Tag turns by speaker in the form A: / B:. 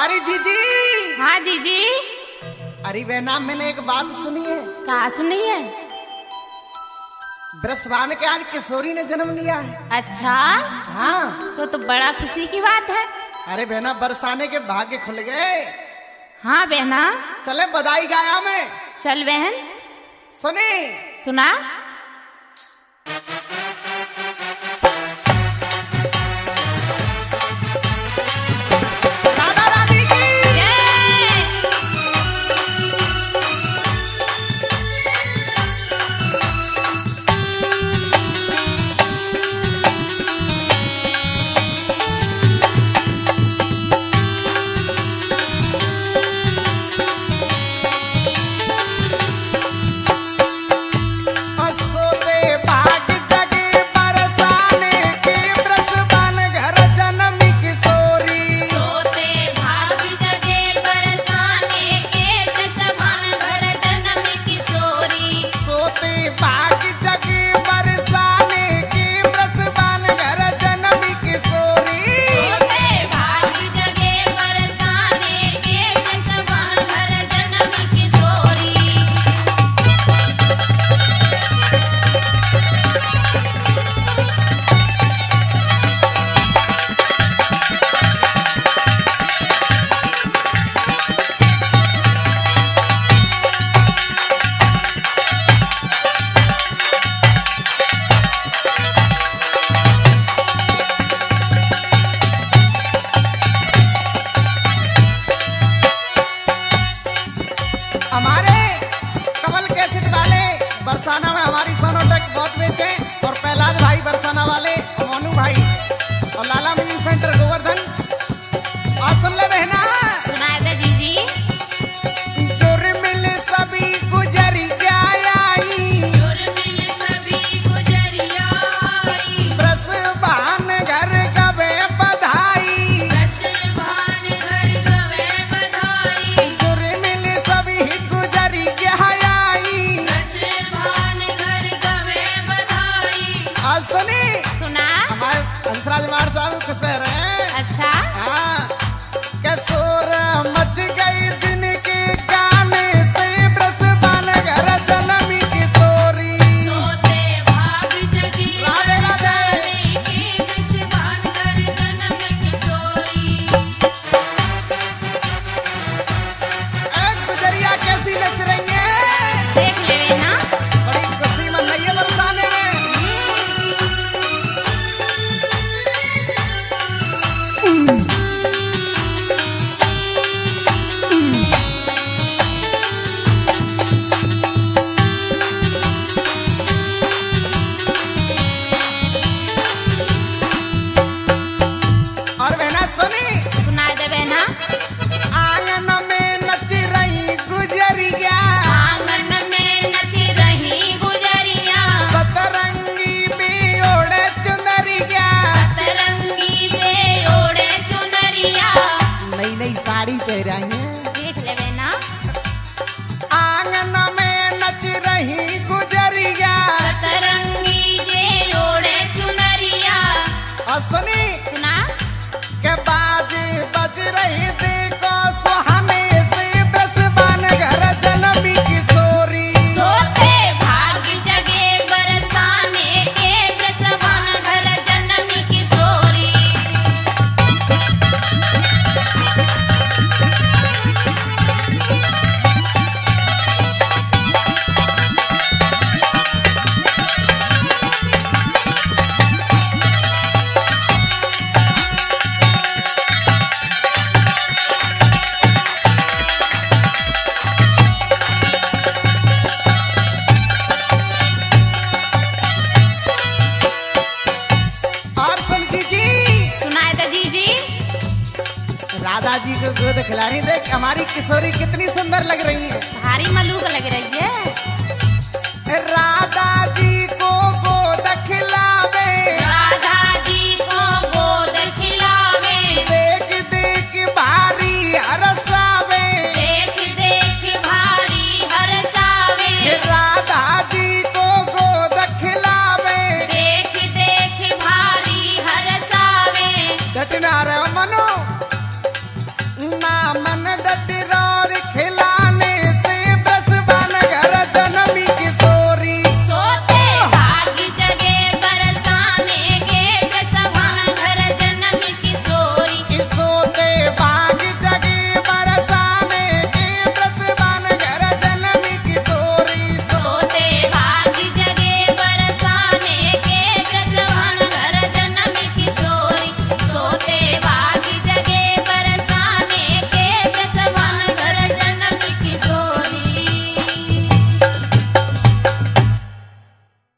A: अरे जीजी।
B: हाँ जीजी।
A: अरे बहना मैंने एक बात सुनी है।
B: कहा सुनी है?
A: ब्रसवान के आज किशोरी ने जन्म लिया है।
B: अच्छा,
A: हाँ
B: तो बड़ा खुशी की बात है।
A: अरे बहना बरसाने के भाग्य खुल गए।
B: हाँ बहना,
A: चले बधाई गाया मैं।
B: चल बहन।
A: सुनी
B: सुना।
A: राधा रानी की। हमारे कमल कैसेट वाले बरसाना में हमारी सोनोटेक बहुत बेचे और प्रहलाद भाई बरसाना वाले और मोनू भाई और लाला म्यूजिक सेंटर गोवर्धन। और सुन ले बहना।
B: सुनाए दे जीजी।
A: जोर मिल सभी गुजरिया आई, ब्रसवान घर गवे बधाई। जोर मिल सभी गुजरिया आई। और सुनी
B: सुना।
A: हमारे हंसराज मार साहब खुश रहे।
B: अच्छा,
A: हाँ, के शोर मच गई दिन के गाने से ब्रसवान घर जन्मी किशोरी। राधे राधे। एक गुजरिया कैसी नच रही है।
B: देख ले ना।
A: बड़ी खुशी मन रही है बरसाने में। और बहना सुनी।
B: सुनाए दे बहना।
A: आंगन में नच रही गुजरिया,
B: आंगन में नची रही गुजरिया,
A: सतरंगी भी ओढ़े चुनरिया।
B: सतरंगी पे ओढ़े चुनरिया।
A: नई नई साड़ी पहराई है।
B: देख ले बहना।
A: आंगन में नच रही गुजरिया।
B: सतरंगी जे ओढ़े चुनरिया।
A: और सुनी
B: सुना।
A: के बाज बज रही देखो सुहाने से ब्रसवान घर जन्मी किशोरी।
B: सोते भाग जगे बरसाने के, ब्रसवान घर जन्मी किशोरी।
A: और सुन जी
B: सुनाए दे जीजी।
A: राधा जी को गोद खिला रही। देख हमारी किशोरी कितनी सुंदर लग रही है।
B: भारी मलूक लग रही है।
A: राधा जी को गोद खिलावे,
B: राधा जी को गोद खिलावे,
A: देख देख भारी हरसावे।
B: देख देख भारी हरसावे।
A: राधा जी को गोद खिलावे,
B: देख देख भारी हरसावे।
A: डटना रे